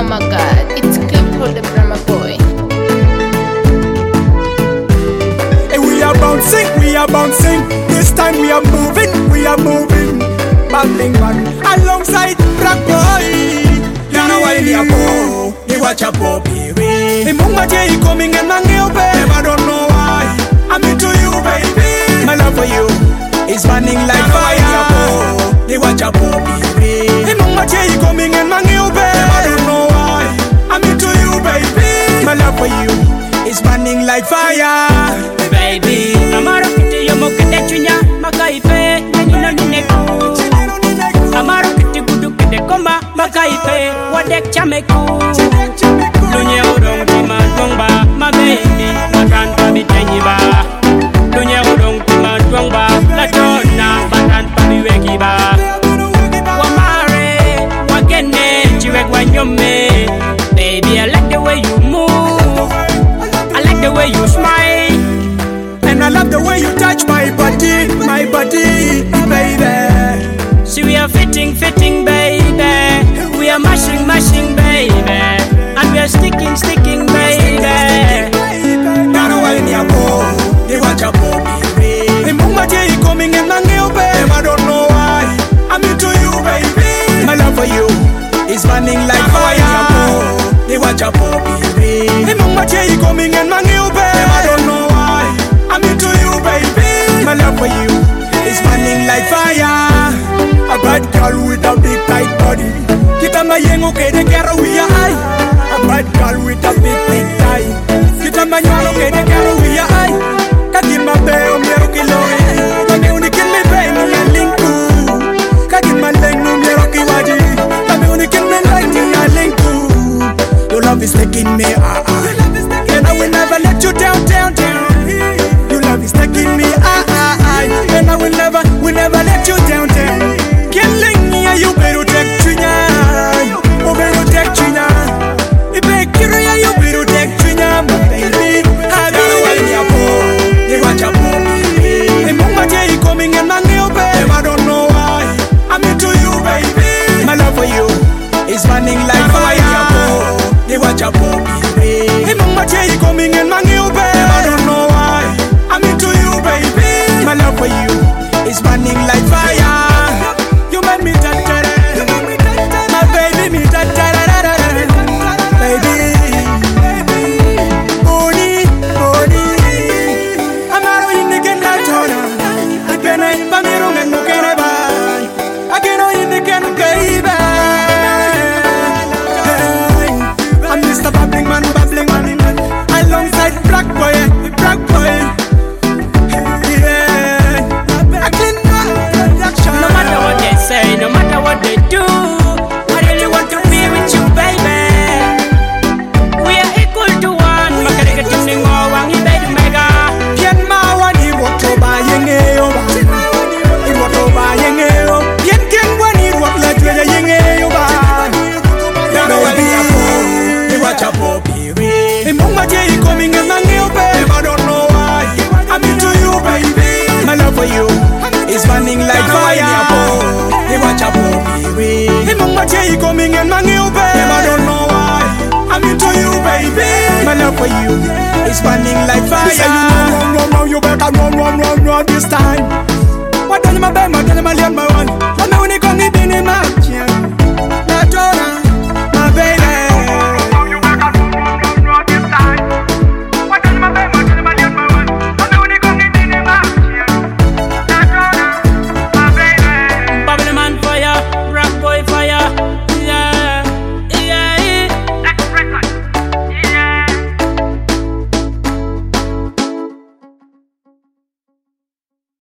my god, it's Clip for the Brahma boy. Hey, we are bouncing. This time we are moving. Bambling man, alongside Black Boy. Yana wali yapo, ni wacha popi we. Imunga je coming and mangeo babe, I don't know why. I'm into you baby. My love for you is burning like fire. Ni wacha popi we. Imunga je coming and mangeo babe, I don't know why. I'm into you baby. My love for you is burning like fire. Baby, amaro kiti yomo kende chunya makaipe nino nineku. Amaro kiti gudu kende koma makaipe wadek chameku. Lunye udong tima dwangba my baby batan pabi tenyiba. Lunye udong tima dwangba la tona batan pabi wekiba. Wamare wagene chiwek wanyome. Baby, I like the way you move. I like the way you smile. And I love the way you touch my body, baby. See we are fitting, baby. We are mashing, baby. And we are sticking, baby. Nana wali ni apo, ni wacha popi. Imunga je coming and mangeo babe, I don't know why. I'm into you baby. My love for you is burning like fire. Ni wacha popi. Imunga je coming and mangeo babe, I don't know why. I'm into you baby. My love for you is burning like fire. A bad girl with a big tight body. Kita mayengo kede kero we are. A bad girl with a big tie. Kita manyolo kede kero we are. Kadima beo mero kiloi. Kami unikin me bay mo ya linku. Kadima leng mo mero kiwaji. Kami unikin me like ya linku. Your love is taking me and I will never let you down. Your love is taking me and I will never let you down. Killing me, you better take Trina. Oh, better take Trina. If I kill you better take Trina, my baby. I don't know why you're poor. You want your poor. The moment you're coming and mangeo babe, I don't know why. I'm into you, baby. My love for you is burning like fire. You want your poor. The moment you're coming and mangeo babe, I don't know why. I'm into you, baby. My love for you is burning like fire. You make me ta-ta-da. My baby me ta-ta-da-da-da. Baby Boni Amaro indigen la tona Ipene Bamiro ngen mukene ba Ageno indigen kaiba. I'm Mr. Babbling man Alongside Black Boy. No matter what they say, no matter what they do, I really want to be with you, baby. We are equal to one. Makarika timning o wangi baby mega. Pien mawani woto ba yengeo ba. Iwoto ba yengeo. Pien kengwani wotla tuya yengeo ba. Dano wali apo, iwacha popi we. Imunga je coming and mangeo babe, I don't know why. I'm into you baby. My love for you is burning like fire. Iwacha popi we. Imunga je coming and mangeo babe, I don't know why. I'm into you baby. My love for you is burning like fire. Say you run, you better run this time. What tell my baby, my